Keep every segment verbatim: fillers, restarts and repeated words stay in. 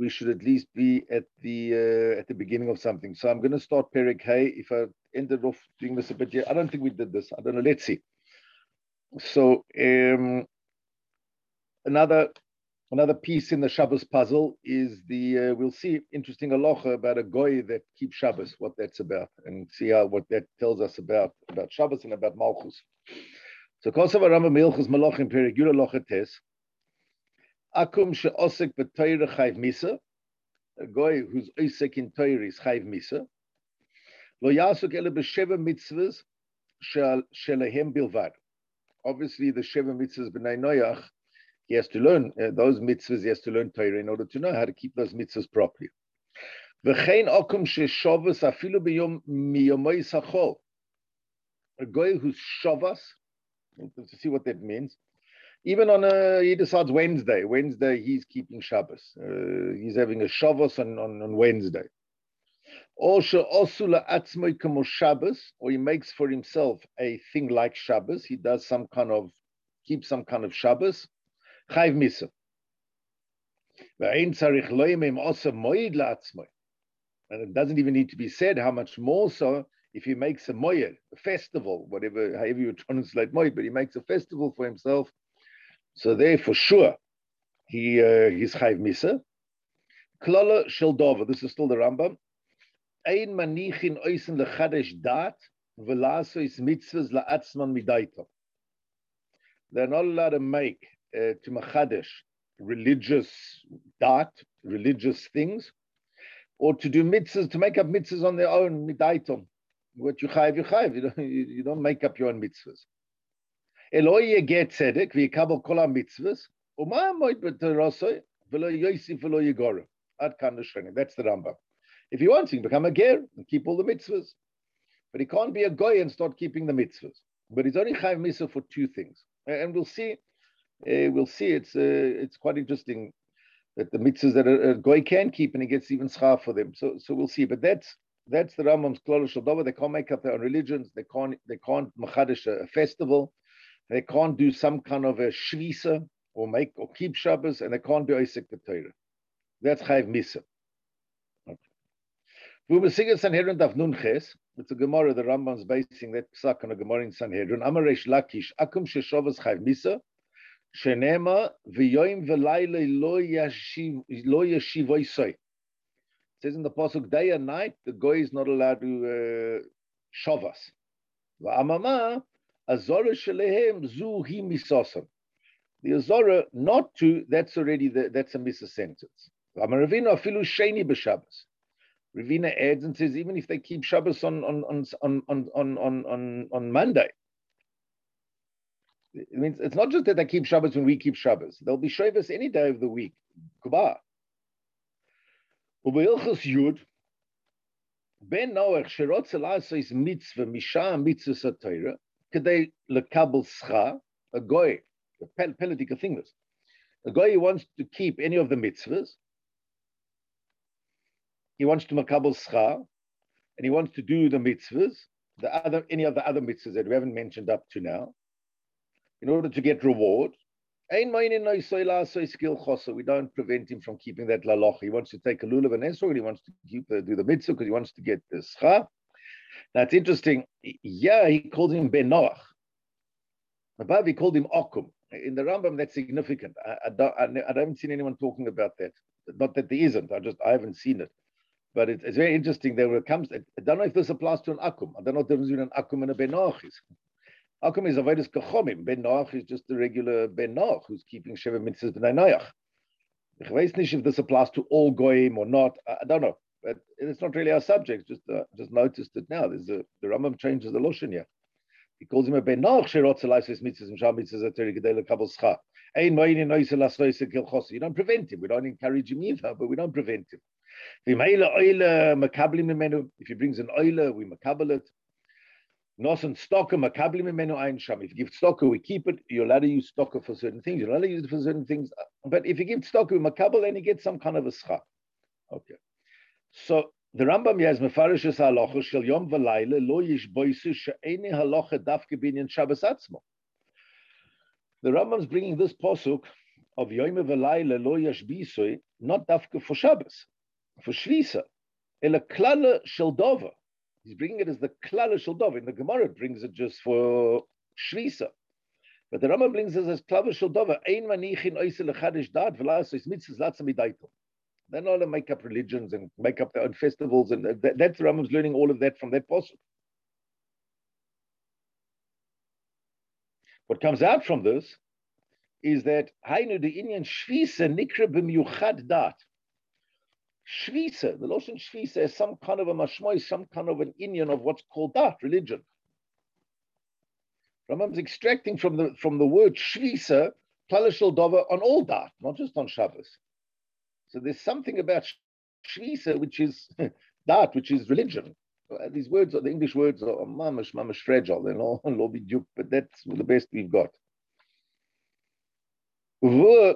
we should at least be at the uh, at the beginning of something. So I'm going to start Perek Hay. If I ended off doing this a bit, yeah, I don't think we did this. I don't know. Let's see. So um, another another piece in the Shabbos puzzle is the uh, we'll see interesting halacha about a goy that keeps Shabbos, what that's about, and see how what that tells us about about Shabbos and about Malchus. So Kosav Rambam Milchus Malachim Perek Yud halacha tes akum she'osek b'Torah chayv misa. A goy who's osek in Torah is chayv misa. Lo yasuk ele b'sheva mitzvahs shelehem bilvad. Obviously, the sheva mitzvahs b'nai Noach, he has to learn uh, those mitzvahs. He has to learn Torah in order to know how to keep those mitzvahs properly. V'chein akum she'shavas afilu b'yom miyomay sachol. A goy who's shavas, to see what that means. Even on a, he decides Wednesday. Wednesday, he's keeping Shabbos. Uh, he's having a Shabbos on, on, on Wednesday. Or or he makes for himself a thing like Shabbos. He does some kind of, keeps some kind of Shabbos. Chayv Misa. And it doesn't even need to be said how much more so if he makes a moyed, a festival, whatever, however you translate moyed, but he makes a festival for himself. So there, for sure, he uh, he's chayv misa. Klala shel dova. This is still the Rambam. Ein manichin oisen lechadesh dat v'lasois mitzvahs la'atzman midaitam. They're not allowed to make uh, to machadesh religious dat, religious things, or to do mitzvahs, to make up mitzvahs on their own midaitam. What you chayv, you chayv. You don't, you, you don't make up your own mitzvahs. Eloi get tzedek v'yikabel kol ha-mitzvahs u'ma moed b'torosoi v'lo yosif v'lo yigorah ad kan l'shrenim. That's the Rambam. If he wants, he can become a ger and keep all the mitzvahs, but he can't be a goy and start keeping the mitzvahs. But he's only chayv mitzvah for two things, and we'll see. Uh, we'll see. It's uh, it's quite interesting that the mitzvahs that a, a goy can keep, and he gets even schar for them. So so we'll see. But that's that's the Rambam's klal shel dova. They can't make up their own religions. They can't they can't machadesh a, a festival. They can't do some kind of a shvisa or make or keep Shabbos, and they can't be osek b'Torah. That's chayv misa. V'umesigas Sanhedrin daf nun ches. It's a Gemara. The Rambam's basing that psak on a Gemara in Sanhedrin. Amaresh Lakish akum sheshavas chayv misa shenema v'yoyim v'layla lo yashiv lo yashiv oisoi. It says in the pasuk, day and night the goy is not allowed to uh, shavas. V'amama Azora shelehem zuhi misosam. The Azora not to, that's already the, that's a misa sentence. Ravina afilu sheni b'Shabbos. Ravina adds and says even if they keep Shabbos on on on on on on on, on Monday, it means it's not just that they keep Shabbos when we keep Shabbos. They'll be Shabbos any day of the week. Kuba. Ubeilchus Yud Ben Noach sherotz elasa is mitzvah misha mitzvah satira. Kedei lekabel scha, a goy, a political thing is, a goy who wants to keep any of the mitzvahs, he wants to makabel scha, and he wants to do the mitzvahs, the other any of the other mitzvahs that we haven't mentioned up to now, in order to get reward. We don't prevent him from keeping that laloch. He wants to take a lulav and esrog, and he wants to keep the, do the mitzvah because he wants to get the scha. Now it's interesting. Yeah, he called him Ben Noach. Above, he called him Okum. In the Rambam, that's significant. I, I, don't, I, I haven't seen anyone talking about that. Not that there isn't. I just I haven't seen it. But it, it's very interesting that when it comes. I don't know if this applies to an Akum. I don't know if there's an Akum and a Ben Noach is. Akum is avodas kachomim. Ben Noach is just the regular Ben Noach who's keeping Sheva mitzvahs b'nai Noach. Ich weiß nicht if this applies to all goyim or not. I, I don't know. But it's not really our subject. Just uh, just noticed it now. There's a, the Rambam changes the lashon here. He calls him a ben nach sherotz elayis mitzvahs and shal mitzvahs ateri gedei lekabel scha. Ein moyin noisel asroisel kilchos. You don't prevent him. We don't encourage him either, but we don't prevent him. If he brings an oila, we makabel it. Nos and stocker makablim menu ein sham. If you give stocker, we keep it. You're allowed to use stocker for certain things. You're allowed to use it for certain things. But if you give stocker, we makabel, then you get some kind of a schach. Okay. So the Rambam has mefarishes halacha shel yom v'layla lo yish boisu she'eni halacha dafke binyan Shabbos atzmo. The Rambam's bringing this posuk of yom v'layla lo yish bisui not dafka for Shabbos, for Shvisa. Ela klala shel dova. He's bringing it as the klala shel dova. In the Gemara, it brings it just for Shvisa. But the Rambam brings it as klala shel dova. Ein manichin oisel lechadish dat v'las ois mitzvahs latzam midaitel. They're not to make up religions and make up their own festivals, and that, that's the Rambam's learning all of that from that pasuk. What comes out from this is that Hainu the Inyan Shvisa Nikra b'miyuchad dat. Shvisa, the Lashon Shvisa is some kind of a mashmoy, some kind of an Inyan of what's called dat, religion. Rambam's extracting from the from the word Shvisa, Klal Shel Dova on all dat, not just on Shabbos. So there's something about Shvisa which is dat, which is religion. These words, are the English words, are mamash, mamash fragile. They're not lobby duke, but that's the best we've got. What's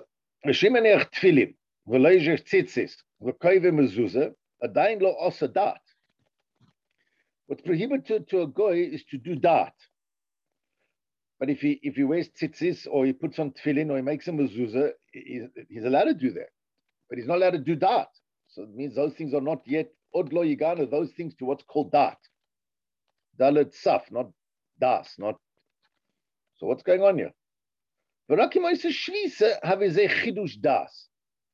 prohibited to a goy is to do dat. But if he if he wears tzitzis or he puts on tefillin or he makes a mezuzah, he's, he's allowed to do that. But he's not allowed to do dat. So it means those things are not yet od lo yigana, those things to what's called dat. Dalet saf, not das, not. So what's going on here? V'rakim oisa shvisa have a chidush das.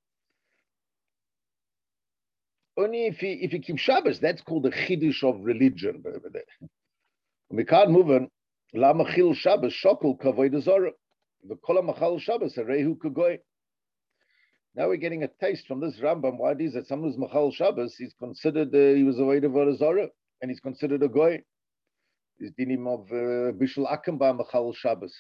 Only if he if he keeps Shabbos, that's called the chidush of religion. We can't move on. La machil Shabbos shokol kavod azara. V'kol machal Shabbos harehu kagoy. Now we're getting a taste from this Rambam why it is that someone who's machal Shabbos, he's considered uh, he was a void of Zara, and he's considered a goy. He's dinim of uh, bishul akim by machal Shabbos.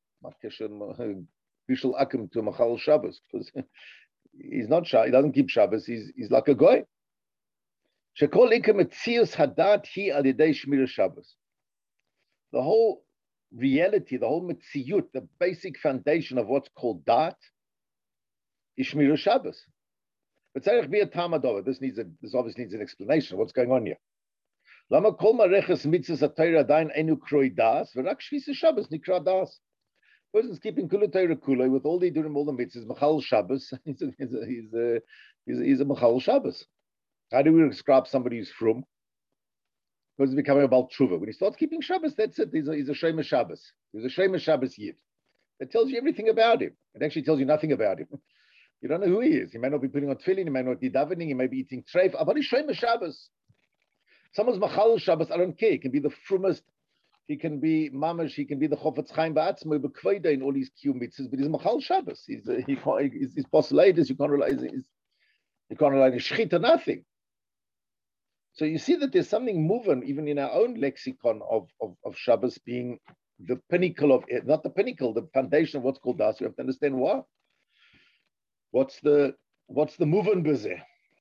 Bishul akim to machal Shabbos because he's not shy. He doesn't keep Shabbos. He's he's like a goy. Shekol ikem etzius hadat hi al yedei shmir Shabbos. The whole reality, the whole mitziyut, the basic foundation of what's called dat, is shmir Shabbos. But tzarich be a tamadova. This needs a this obviously needs an explanation of what's going on here. Lama kol mareches mitzvahs atayra dain enu kroi das v'rak shvisa Shabbos nikra das. Person's keeping kula Torah kula with all they do all the mitzvahs machal Shabbos. He's a he's a he's a, he's a, he's a machal Shabbos. How do we describe somebody who's from? Because he's becoming a Baal Tshuva. When he starts keeping Shabbos, that's it. He's a, he's a Shema Shabbos. He's a Shema Shabbos Yid. That tells you everything about him. It actually tells you nothing about him. You don't know who he is. He may not be putting on tefillin. He may not be davening. He may be eating treif. But he's Shema Shabbos. Someone's machal Shabbos. I don't care. He can be the frumest. He can be mamash. He can be the chofetz chaim ba'atzmo b'kveida in all his kiyum mitzvahs. But he's machal Shabbos. He's uh, he can't. He's, he's postulated. You can't rely. He's, you can't rely on shchita. Nothing. So you see that there's something moving even in our own lexicon of, of, of Shabbos being the pinnacle of it, not the pinnacle, the foundation of what's called das. You have to understand why. What's the what's the moving bizeh?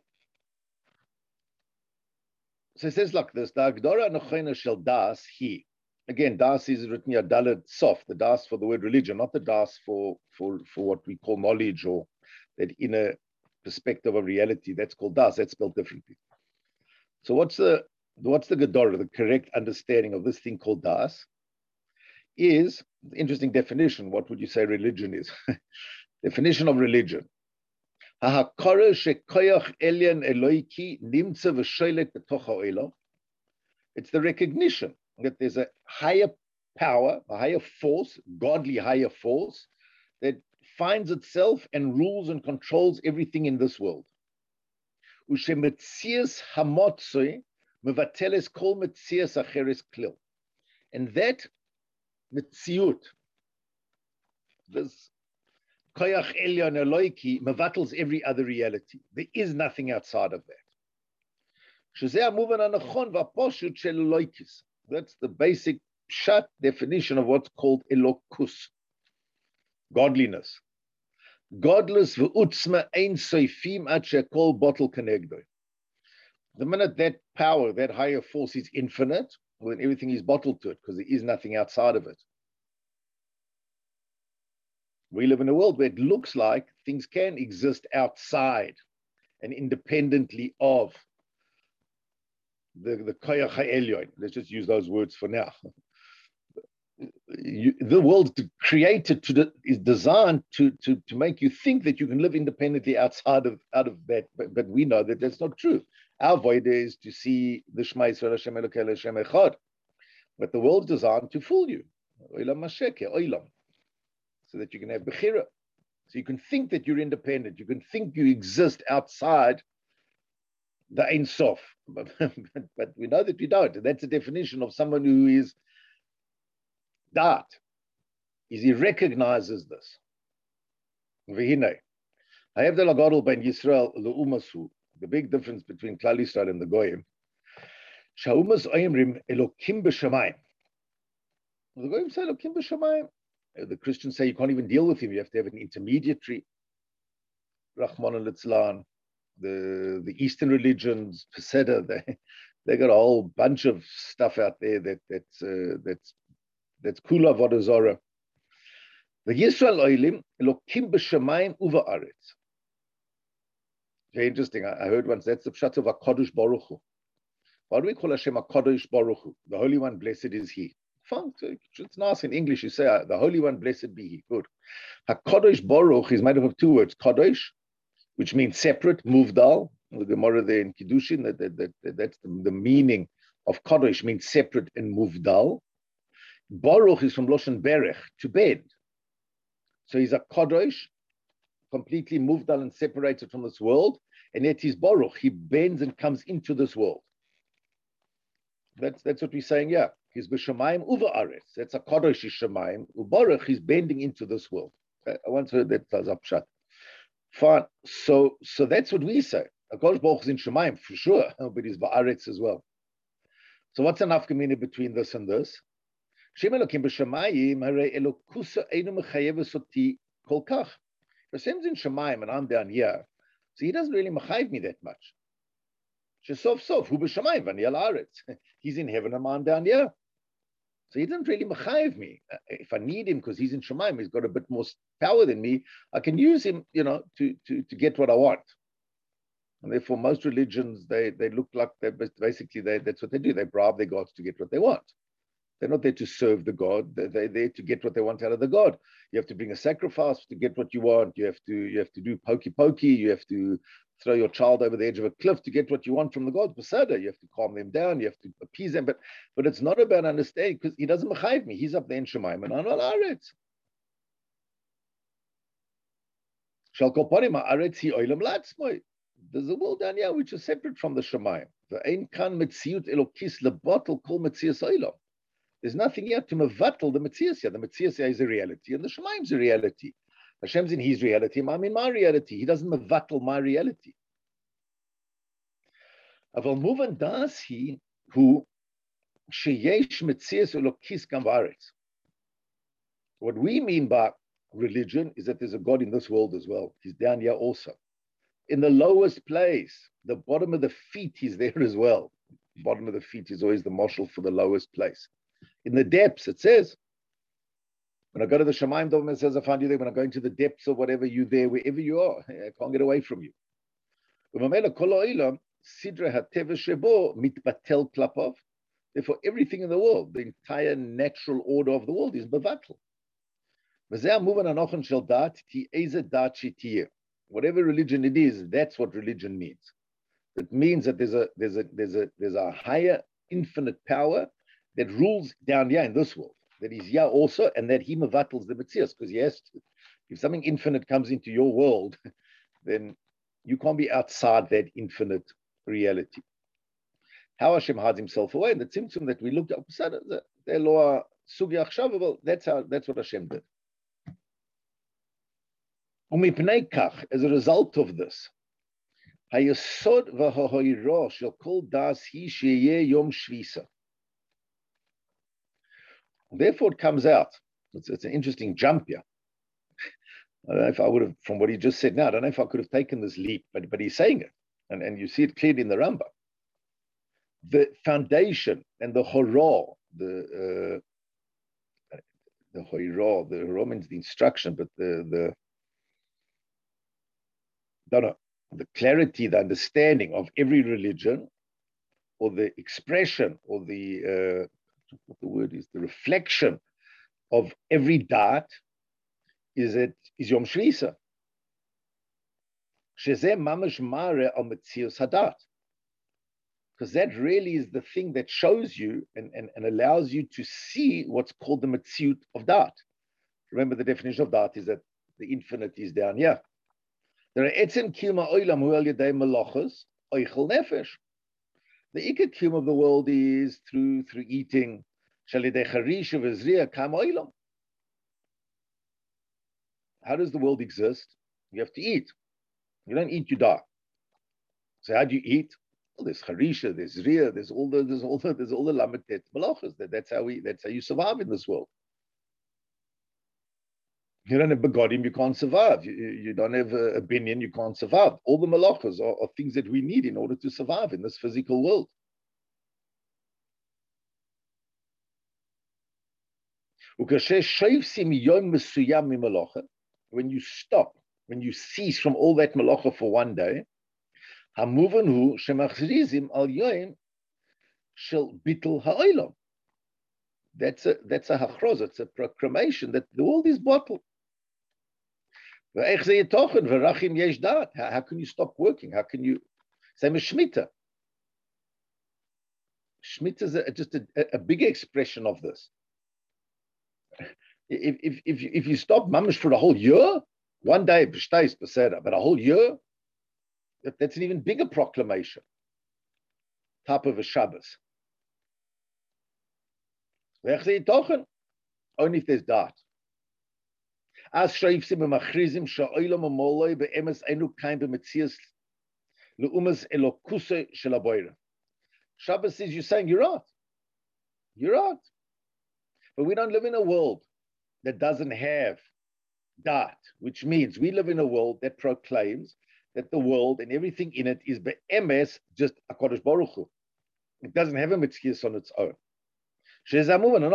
So it says like this: the Agdora Nechona Shel Das He. Again, das is written here Dalet Sof, the das for the word religion, not the das for for for what we call knowledge or that inner perspective of reality. That's called das. That's spelled differently. So what's the what's the Gedora, the correct understanding of this thing called das? Is interesting definition. What would you say religion is? Definition of religion. It's the recognition that there's a higher power, a higher force, godly higher force, that finds itself and rules and controls everything in this world. And that metziut, this koyach elyon eloiki, mevatels every other reality. There is nothing outside of that. That's the basic pshat definition of what's called elokus, godliness. Godless v'utzma ein soifim at shekol bottle kenegdo. The minute that power, that higher force is infinite, well, then everything is bottled to it because there is nothing outside of it. We live in a world where it looks like things can exist outside and independently of the, the koyach ha'elyon. Let's just use those words for now. you, the world created to the, is designed to, to, to make you think that you can live independently outside of out of that, but, but we know that that's not true. Our void is to see the Shema Yisrael Hashem Elokeinu Hashem Echad, but the world's designed to fool you, Olam Masheke, Olam, so that you can have Bechira, so you can think that you're independent, you can think you exist outside the Ein Sof, but, but we know that we don't, and that's the definition of someone who is that is he recognizes this. V'hinei, hayavdel hagadol ben Yisrael le'umasu, the big difference between Klal Yisrael and the Goyim. Sha'umas oimrim elokim b'shamayim. The Goyim say elokim b'shamayim. The Christians say you can't even deal with him. You have to have an intermediary. Rahman al-Litzlan, the the Eastern religions, Peseda, they they got a whole bunch of stuff out there that that's uh, that's That's Kula Vodazora. The Yisrael Oilim, Elokim b'shamayim uva aretz. Very interesting. I heard once that's the pshat of HaKadosh Baruch Hu. Why do we call Hashem HaKadosh Baruch Hu? The Holy One, blessed is He. Fine. It's nice in English. You say, the Holy One, blessed be He. Good. HaKadosh Baruch is made up of two words. Kadosh, which means separate, muvdal. The Gemara there in Kiddushin, that, that, that, that, that's the, the meaning of Kadosh, means separate and muvdal. Baruch is from Loshen Berech, to bend. So he's a Kadosh, completely moved on and separated from this world, and yet he's Baruch. He bends and comes into this world. That's that's what we're saying, yeah. He's B'Shamayim Uva Aretz. That's a Kadosh Shamayim. Baruch, he's bending into this world. I once heard that as a pshat. Fine. So, so that's what we say. HaKadosh Baruch is in Shamayim, for sure, but he's Ba'aretz as well. So what's an afkamina between this and this? Hashem Elokim b'shamayim harei Elokusa einu mechayeves oti kol kach. Hashem's in Shamayim and I'm down here, so He doesn't really mechayev me that much. Shesof sof hu b'shamayim v'ani al haaretz. He's in heaven and I'm down here, so He doesn't really mechayev me. If I need Him because He's in Shamayim, He's got a bit more power than me. I can use Him, you know, to to to get what I want. And therefore, most religions they they look like they basically they that's what they do. They bribe their gods to get what they want. They're not there to serve the God. They're, they're there to get what they want out of the God. You have to bring a sacrifice to get what you want. You have to you have to do pokey pokey. You have to throw your child over the edge of a cliff to get what you want from the God. Pasada. You have to calm them down. You have to appease them. But but it's not about understanding because He doesn't mechayev me. He's up there in Shemaim and I'm on Aretz. Shal kol panim haaretz hi olam la'atzmoi. There's a world down here which is separate from the Shemaim. Ve'ein kan metziut elokis lebatel kol metzias olam. There's nothing here to mevatel the Metzias. The Metzias is a reality, and the Shemaim is a reality. Hashem's in His reality, I'm in my reality. He doesn't mevatel my reality. Aval muvan das hi hu sheyesh Metzias elokis gam v'aretz. What we mean by religion is that there's a God in this world as well. He's down here also. In the lowest place, the bottom of the feet, He's there as well. The bottom of the feet is always the marshal for the lowest place. In the depths, it says, when I go to the Shemaim Dom, it says, I find you there. When I go into the depths of whatever you there, wherever you are, I can't get away from you. Therefore, everything in the world, the entire natural order of the world is bevatel. Whatever religion it is, that's what religion means. It means that there's a there's a there's a there's a higher infinite power that rules down here in this world, that is here also, and that He mevatels the Metzias, because he has to. If something infinite comes into your world, then you can't be outside that infinite reality. How Hashem hides Himself away, and the Tzimtzum that we looked at, the law Sugya Achshava, well, that's how that's what Hashem did. Umipnei kach, as a result of this, hayesod v'hahoiro shel kol das hi sheyeh yom shvisa. Therefore, it comes out. It's, it's an interesting jump here. I don't know if I would have, from what he just said now, I don't know if I could have taken this leap, but, but he's saying it. And, and you see it clearly in the Rambam. The foundation and the horah, the uh, the horah, the horah means the instruction, but the, the don't know, the clarity, the understanding of every religion, or the expression, or the uh, what the word is, the reflection of every dot is it is Yom Shvisa. Shezeh mamash mare al metzius hadat. Because that really is the thing that shows you and, and, and allows you to see what's called the metziut of dat. Remember, the definition of dat is that the infinite is down here. There are etzem kilma oilam hu al yedei melachos oichel nefesh. The ikar kilma of the world is through through eating. Shal yedei charisha v'zriya kam oilam. How does the world exist? You have to eat. You don't eat, you die. So how do you eat? Well, there's charisha, there's zriya, there's all the there's all the there's all the lamitet malachas. That that's how we that's how you survive in this world. You don't have begodim, you can't survive. You, you don't have a, a binyan, you can't survive. All the malachas are, are things that we need in order to survive in this physical world. When you stop, when you cease from all that malacha for one day, hamuvanu shemachrizim al yoim shel bitul ha'olam. That's a that's a hachroz, it's a proclamation that the world is bottled. How, how can you stop working? How can you? Same as Shemitah. Shemitah is a, just a, a big expression of this. If if if you, if you stop mamish for a whole year, one day b'shtayis b'seder, but a whole year, that, that's an even bigger proclamation. Type of a Shabbos. Only if there's dat. As shreifsim machrizim sha'olam amoloi be'emes enu kain b'metzias le'umas elokuse shelaboyra. Shabbos says, you're saying you're right. You're right. But we don't live in a world that doesn't have dat, which means we live in a world that proclaims that the world and everything in it is be'emes just HaKadosh Baruch Hu. It doesn't have a metzias on its own. Because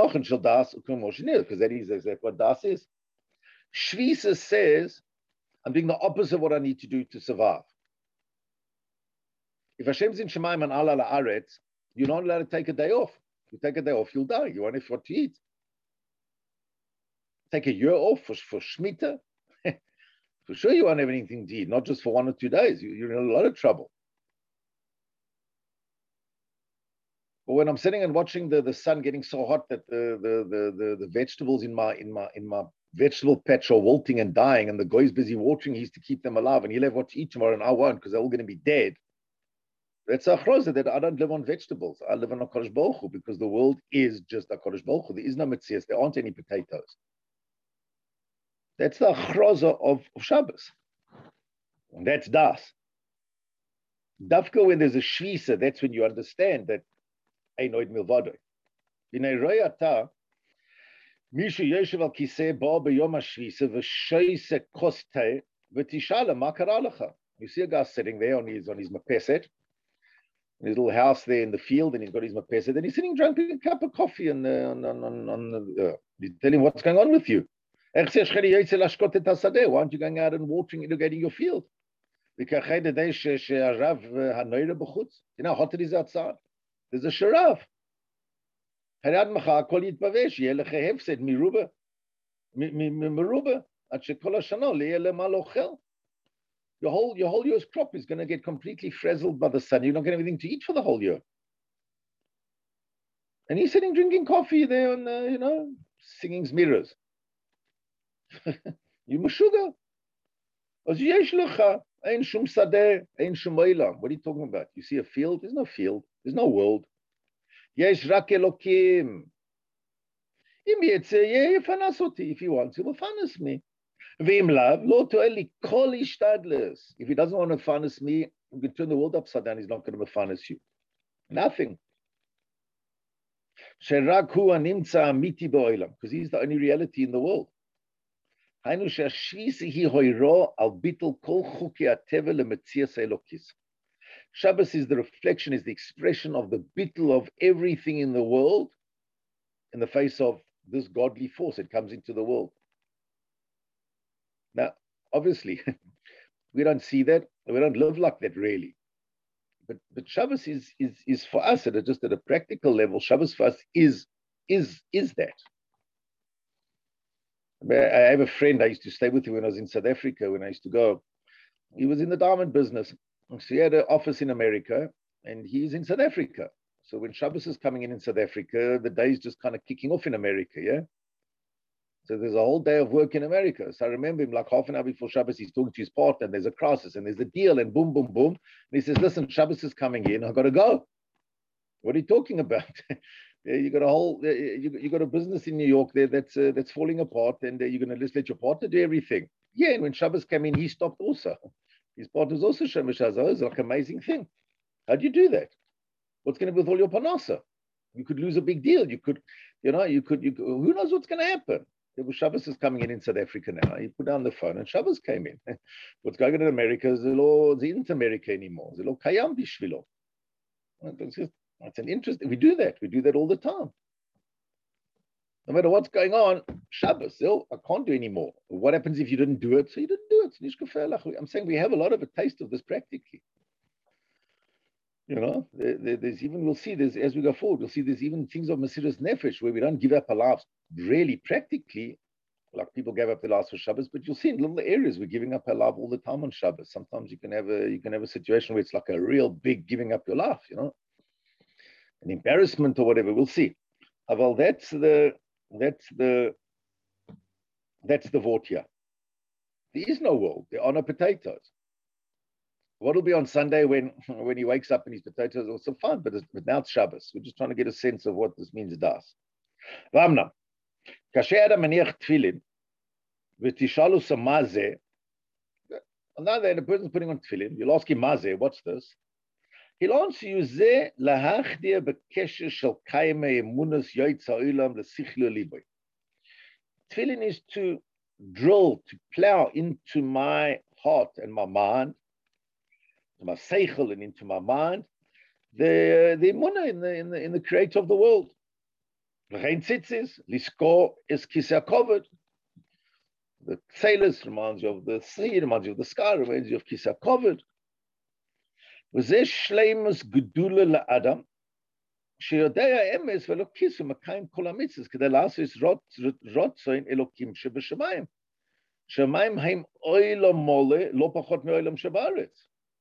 that is exactly what das is. Shvisa says, I'm doing the opposite of what I need to do to survive. If Hashem's in Shemaim and Allah la'aretz, you're not allowed to take a day off. You take a day off, you'll die. You won't have what to eat. Take a year off for, for Shemitah. For sure you won't have anything to eat, not just for one or two days. You, you're in a lot of trouble. But when I'm sitting and watching the, the sun getting so hot that the, the, the, the, the vegetables in my in my in my vegetable patch are wilting and dying, and the guy's busy watering, he's to keep them alive, and he'll have what to eat tomorrow, and I won't because they're all going to be dead. That's a chroza that I don't live on vegetables. I live on HaKadosh Baruch Hu because the world is just HaKadosh Baruch Hu. There is no metzias. There aren't any potatoes. That's the chroza of, of Shabbos. And that's das. Dafka, when there's a shvisa, that's when you understand that Einoid milvado. B'nei royata, mishu yoshev al kiseh ba b'yom hashvisa v'shoise koste v'tishala ma kara lecha. You see a guy sitting there on his on his mapeset, in his little house there in the field, and he's got his mapeset, and he's sitting drinking a cup of coffee, and uh, on on on, on uh, you tell him what's going on with you. Why aren't you going out and watering, irrigating your field? You know how hot it is outside? There's a sharav. Your whole, your whole year's crop is going to get completely frazzled by the sun. You're not going to have anything to eat for the whole year. And he's sitting drinking coffee there and, uh, you know, singing mirrors. You mashuga. What are you talking about? You see a field? There's no field. There's no world. Yesh rak Elokim. If he wants, he will finance me. If he doesn't want to finance me, you can turn the world upside down. He's not going to finance you. Nothing. Because he's the only reality in the world. Shabbos is the reflection, is the expression of the bittul of everything in the world in the face of this godly force that comes into the world. Now, obviously, we don't see that, we don't live like that really. But but Shabbos is is is for us at a, just at a practical level. Shabbos for us is is is that. I have a friend, I used to stay with him when I was in South Africa, when I used to go. He was in the diamond business. So he had an office in America, and he's in South Africa. So when Shabbos is coming in in South Africa, the day's just kind of kicking off in America, yeah? So there's a whole day of work in America. So I remember him like half an hour before Shabbos, he's talking to his partner, and there's a crisis, and there's a deal, and boom, boom, boom. And he says, listen, Shabbos is coming in, I've got to go. What are you talking about? You got a whole, you, you got a business in New York there that's uh, that's falling apart, and uh, you're going to just let your partner do everything. Yeah, and when Shabbos came in, he stopped also. His partner's also Shemesh Hazar. It's like an amazing thing. How do you do that? What's going to be with all your panasa? You could lose a big deal. You could, you know, you could, you could, who knows what's going to happen? Shabbos is coming in in South Africa now. He put down the phone and Shabbos came in. What's going on in America is the law, it's not America anymore. The law kayam bishvilo. That's an interest. We do that. We do that all the time. No matter what's going on, Shabbos, oh, I can't do anymore. What happens if you didn't do it? So you didn't do it. It's nicht gefährlich. I'm saying we have a lot of a taste of this practically. You know, there, there, there's even, we'll see this as we go forward, we'll see there's even things of Mesiras Nefesh where we don't give up our lives really practically, like people gave up their lives for Shabbos, but you'll see in little areas we're giving up our life all the time on Shabbos. Sometimes you can have a you can have a situation where it's like a real big giving up your life, you know, an embarrassment or whatever. We'll see. Well, that's the that's the that's the vort here. There is no world. There are no potatoes. What will be on Sunday when, when he wakes up and his potatoes are also fine, but, but now it's Shabbos. We're just trying to get a sense of what this means. Das. Vamna. Kasher adam maniach tefillin, v'tishalu samazeh. Now that the person's putting on tefillin, you'll ask him, mazeh, what's this? He'll answer you, zeh lahachdir b'kesher shel kaimei emunas yoytza olam l'sichlu liboy. Tefillin is to drill, to plow into my heart and my mind, to my seichel and into my mind, the the emunah in the in the in the Creator of the world. V'chein tzitzis liskor es kisei hakovod. The sailors reminds you of the sea, reminds you of the sky, reminds you of kisei hakovod. V'zeh shleimus gedula la'adam sheyodei ha'emes v'lo kisu makayim kol ha'mitzvos kedei la'asos rotzoin elokim shebashamayim. Shamayim haim olam mole lo pachot me'olam shebaretz.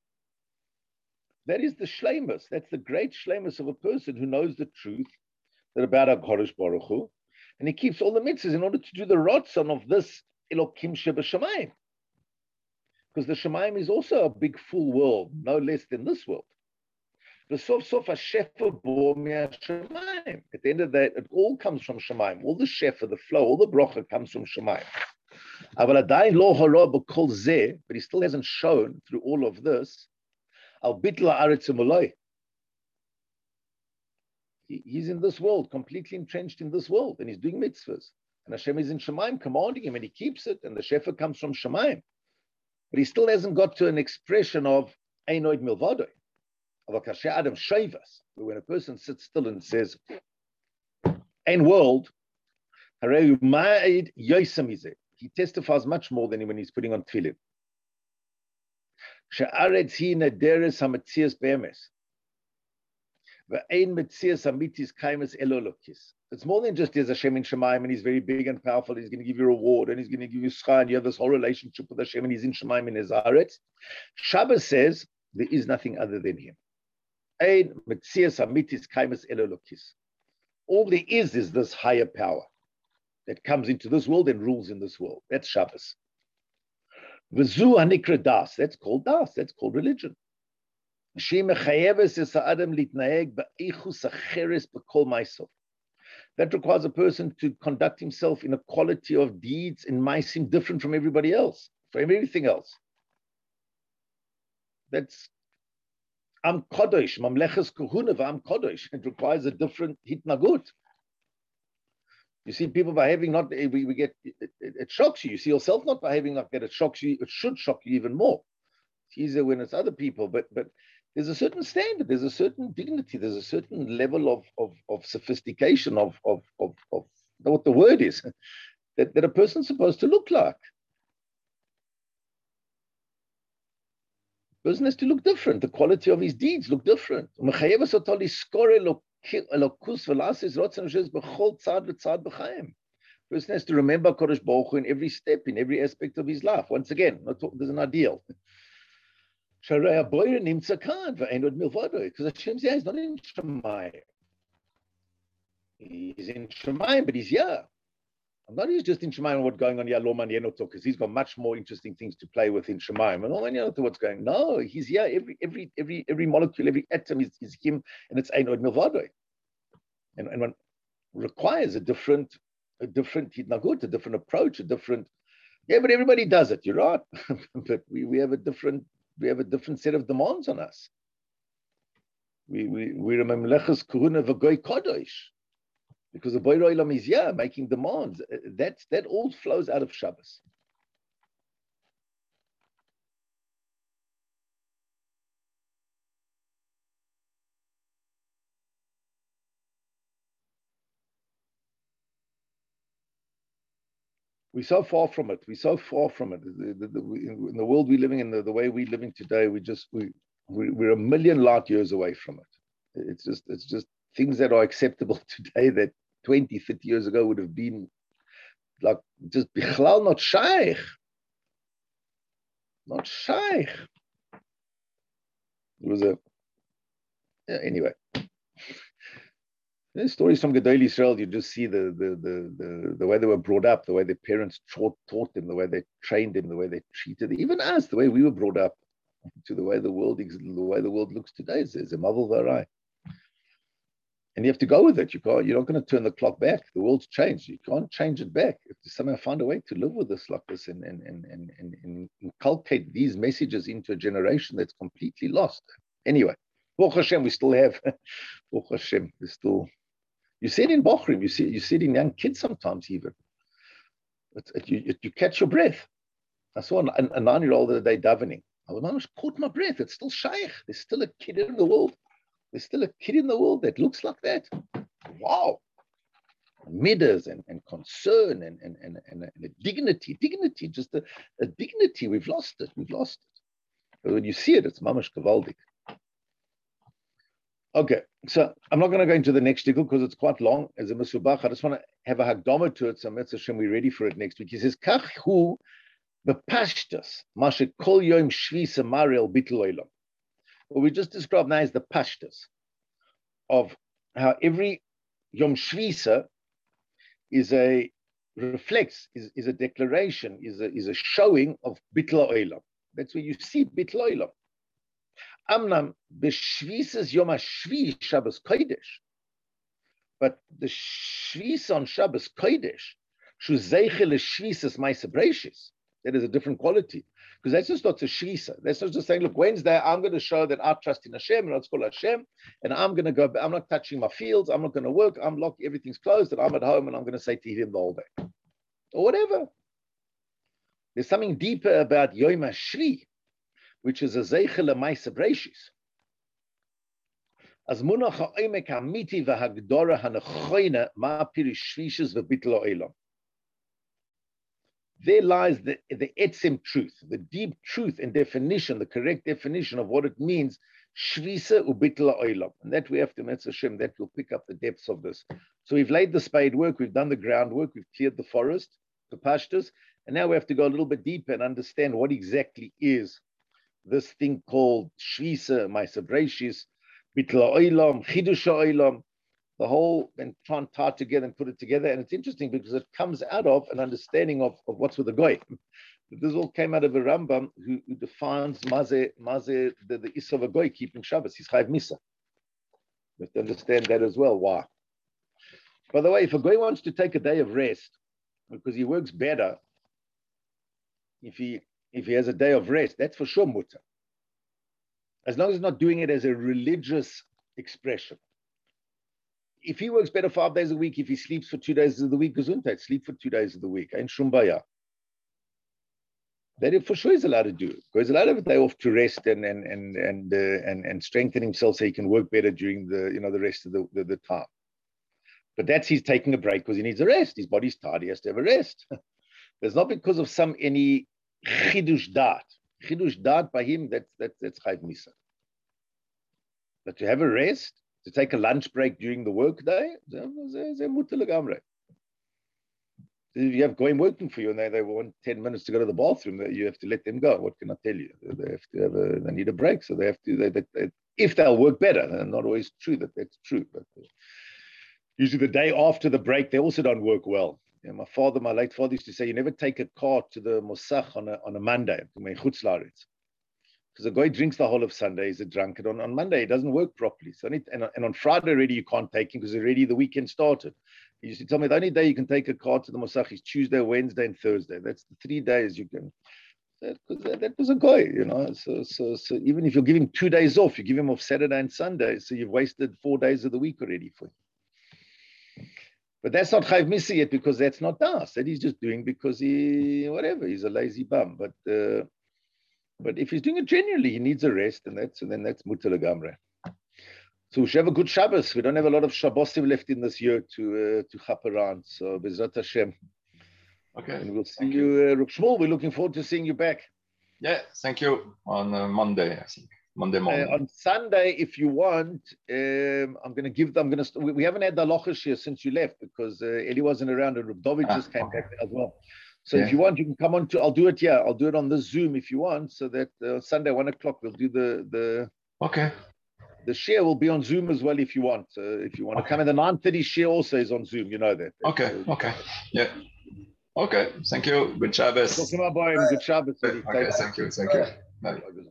That is the shleimus. That's the great shleimus of a person who knows the truth that about HaKadosh Baruch Hu, and he keeps all the mitzvahs in order to do the rotzon of this Elokim Shebashamayim. Because the Shamayim is also a big full world, no less than this world. The sof sof hashefa bo me'ashamayim. At the end of that, it all comes from Shamayim. All the shefa, the flow, all the brocha comes from Shamayim. Aval adayin lo hara b'kol zeh, but he still hasn't shown through all of this. Al bitla aretz u'maloi. He's in this world, completely entrenched in this world, and he's doing mitzvahs. And Hashem is in Shemaim commanding him, and he keeps it, and the shefa comes from Shemaim. But he still hasn't got to an expression of Einoid Milvadoi, of a Kasher Adam Shavas, when a person sits still and says, Ein world, he testifies much more than when he's putting on tefillin. She'aretz hi nederes hametzias be'emes. It's more than just there's Hashem in Shemaim and he's very big and powerful. He's going to give you a reward and he's going to give you schar and you have this whole relationship with Hashem and he's in Shemaim in his Haaretz. Shabbos says there is nothing other than him. All there is is this higher power that comes into this world and rules in this world. That's Shabbos. V'zu hanikra das. That's called das. That's called religion. That requires a person to conduct himself in a quality of deeds in maisim different from everybody else, from everything else. That's I'm kodesh, mamleches kahuna v'am kodesh. It requires a different hitnagut. You see people behaving not, we, we get, it, it, it shocks you. You see yourself not behaving like that, it shocks you, it should shock you even more. It's easier when it's other people, but but there's a certain standard, there's a certain dignity, there's a certain level of of, of sophistication, of, of, of, of what the word is, that, that a person's supposed to look like. A person has to look different, the quality of his deeds look different. Person has to remember Kodesh Baruch Hu in every step, in every aspect of his life. Once again, not talk, there's an ideal. Because Hashem says he's not in Shemayim. He's in Shemayim, but he's here. I'm not he's just in Shemayim what's going on here, Loman Yenoto, because he's got much more interesting things to play with in Shemayim. And Loman Yenoto, what's going on? No, he's here. Every every every every molecule, every atom is, is him, and it's Ein Od Milvado. And and one requires a different, a different hitnagut, a different approach, a different. Yeah, but everybody does it. You're right, but we, we have a different we have a different set of demands on us. We we we remember Lechus Kuruna V'Goy Kodesh. Because the Boyer Olam is here making demands. That, that all flows out of Shabbos. We're so far from it. We're so far from it. The, the, the, in the world we're living in, the, the way we're living today, we just we, we we're a million light years away from it. It's just it's just things that are acceptable today that twenty, thirty years ago would have been like just bichlal, not shaykh. Not shaykh. It was a, yeah, anyway. There's stories from Gedolei Israel. You just see the, the, the, the, the way they were brought up, the way their parents taught, taught them, the way they trained them, the way they treated them. Even us, the way we were brought up to the way the world, the way the world looks today. There's a mavel varai. And you have to go with it. You can't, you're not going to turn the clock back. The world's changed. You can't change it back. You have to somehow find a way to live with this like this and, and, and, and, and, and inculcate these messages into a generation that's completely lost. Anyway, Baruch Hashem, we still have, Baruch Hashem, we still, you see it in Bochrim, you see, you see it in young kids sometimes even. It's, it, you, it, you catch your breath. I saw a, a nine-year-old the other day davening. I was almost caught my breath. It's still shaykh. There's still a kid in the world. There's still a kid in the world that looks like that. Wow. Midas and, and concern and, and, and, and, a, and a dignity, dignity, just a, a dignity. We've lost it. We've lost it. But when you see it, it's mamash kavaldik. Okay, so I'm not going to go into the next shtickle because it's quite long. As a Mesubach, I just want to have a hagdama to it. So Mitzvah Hashem, we're ready for it next week. He says, Kach hu bepashtas, mashe kol yom shvisa mariel bitl olam. What we just described now is the pashtas of how every Yom Shvisa is a reflects, is, is a declaration, is a, is a showing of Bitla Olam. That's where you see Bitla Olam. Amnam b'Shvisas Yom HaShvi Shabbos Kodesh. But the Shvis on Shabbos Kodesh, shu zeiche l'Shvisas Ma'aseh Bereishis. That is a different quality. Because that's just not a shvisa. That's not just saying, look, Wednesday, I'm going to show that I trust in Hashem, and it's called Hashem, and I'm going to go, I'm not touching my fields, I'm not going to work, I'm locked, everything's closed, and I'm at home, and I'm going to say to him the whole day. Or whatever. There's something deeper about Yom HaShvi, which is a zeichel l'Ma'aseh Bereishis. As munach ha'omek ha'amiti v'hagdora ha'nechoina ma pirish shvishas v'bitlo olam. There lies the, the etzem truth, the deep truth and definition, the correct definition of what it means, shvisa ubitla olam. And that we have to, Mitzvah Hashem, that will pick up the depths of this. So we've laid the spade work, we've done the groundwork, we've cleared the forest, the pashtas, and now we have to go a little bit deeper and understand what exactly is this thing called shvisa, Ma'aseh Bereishis, bitla olam, chidush olam, the whole, and try and tie it together and put it together. And it's interesting because it comes out of an understanding of, of what's with the goy. This all came out of a Rambam who, who defines maze, maze, the, the issa of a goy keeping Shabbos. He's chayv misa. We have to understand that as well. Why? By the way, if a goy wants to take a day of rest, because he works better, if he if he has a day of rest, that's for sure mutter. As long as he's not doing it as a religious expression. If he works better five days a week, if he sleeps for two days of the week, gesundheit, sleep for two days of the week, ain't shumbaya. That for sure he's allowed to do it. Because he's allowed to have a day off to rest and and and and uh, and, and strengthen himself so he can work better during the you know the rest of the, the, the time. But that's he's taking a break because he needs a rest. His body's tired, he has to have a rest. It's not because of some any chidush dat. Chidush dat by him, that's that's that's chayv misa. But to have a rest, to take a lunch break during the work day, If you have going working for you and they, they want ten minutes to go to the bathroom, you have to let them go. What can I tell you? They have to have a, they need a break. So they have to, they, they, they, if they'll work better, and not always true that that's true, but usually the day after the break, they also don't work well. You know, my father, my late father used to say, you never take a car to the Mosach on a, on a Monday, because the guy drinks the whole of Sunday, he's a drunkard. On, on Monday, it doesn't work properly. So need, and, and on Friday already, you can't take him because already the weekend started. He used to tell me the only day you can take a car to the Mosach is Tuesday, Wednesday, and Thursday. That's the three days you can. That, that, that was a guy, you know. So, so, so even if you give him two days off, you give him off Saturday and Sunday, so you've wasted four days of the week already for him. But that's not Chayv Misa yet, because that's not Das. That he's just doing because he, whatever, he's a lazy bum. But uh, but if he's doing it genuinely, he needs a rest, and that's and then that's Mutter Legamre. So we should have a good Shabbos. We don't have a lot of Shabbosim left in this year to uh, to chap around. So Bezrat Hashem. Okay. And we'll see you, you. Uh, Reb Shmuel. We're looking forward to seeing you back. Yeah, thank you. On uh, Monday, I think. Monday morning. Uh, on Sunday, if you want, um, I'm going to give them. I'm going to. We, we haven't had the halachas here since you left because uh, Eli wasn't around and Reb David ah, just came okay. back as well. So yeah. if you want, you can come on to. I'll do it. Yeah, I'll do it on the Zoom if you want. So that uh, Sunday one o'clock we'll do the the. Okay. The share will be on Zoom as well if you want. Uh, if you want okay. to come in, the nine thirty share also is on Zoom. You know that. Okay. Uh, okay. Yeah. Okay. Thank you. Good Shabbos. Good Shabbos. Okay. Thank you. Thank you. Bye.